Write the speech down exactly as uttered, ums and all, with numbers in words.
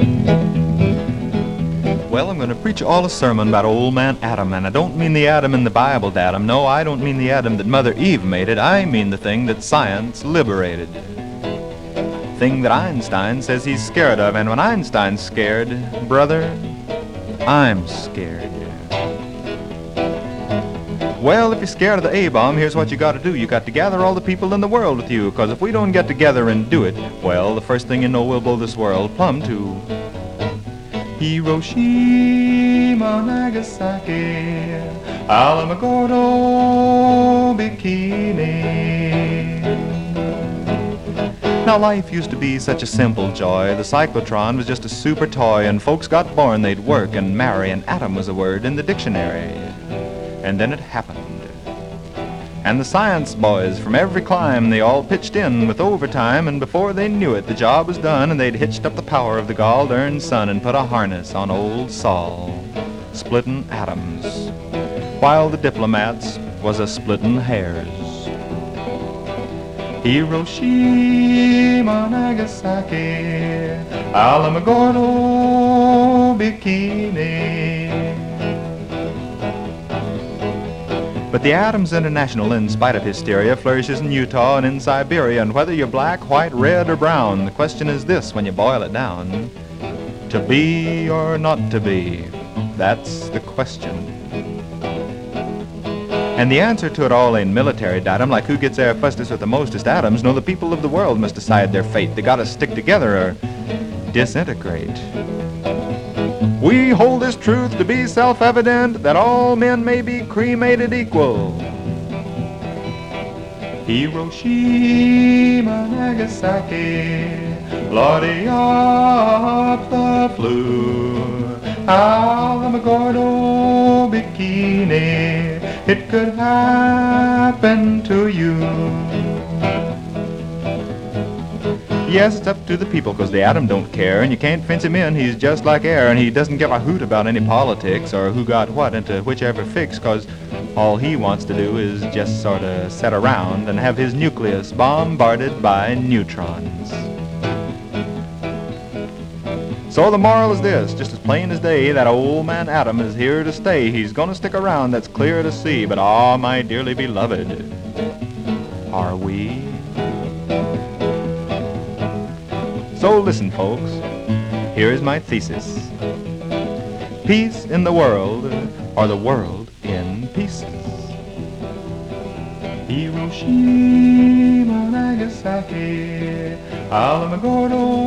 Well, I'm going to preach all a sermon about old man Adam, and I don't mean the Adam in the Bible, Dadum. No, I don't mean the Adam that Mother Eve made it. I mean the thing that science liberated. Thing that Einstein says he's scared of, and when Einstein's scared, brother, I'm scared. Well, if you're scared of the A-bomb, here's what you got to do. You got to gather all the people in the world with you, because if we don't get together and do it, well, the first thing you know, we'll blow this world plumb to Hiroshima, Nagasaki, Alamogordo, Bikini. Now, life used to be such a simple joy. The cyclotron was just a super toy, and folks got born, they'd work and marry, and atom was a word in the dictionary. And then it happened. And the science boys from every clime, they all pitched in with overtime, and before they knew it, the job was done, and they'd hitched up the power of the gall-darn sun and put a harness on old Sol, splitting atoms, while the diplomats was a splitting hairs. Hiroshima, Nagasaki, Alamogordo, Bikini. But the Adams International, in spite of hysteria, flourishes in Utah and in Siberia, and whether you're black, white, red, or brown, the question is this when you boil it down: to be or not to be? That's the question. And the answer to it all ain't military datum, like who gets there fastest with the mostest atoms. No, the people of the world must decide their fate. They gotta stick together or disintegrate. We hold this truth to be self-evident, that all men may be cremated equal. Hiroshima, Nagasaki, Lordy up the flue, Alamogordo, Bikini, it could happen to you. Yes, it's up to the people, 'cause the atom don't care, and you can't fence him in. He's just like air, and he doesn't give a hoot about any politics or who got what into whichever fix, 'cause all he wants to do is just sort of sit around and have his nucleus bombarded by neutrons. So the moral is this, just as plain as day, that old man Adam is here to stay. He's gonna stick around, that's clear to see, but ah, my dearly beloved, are we? So listen, folks, here is my thesis. Peace in the world, or the world in pieces. Hiroshima, Nagasaki, Alamogordo,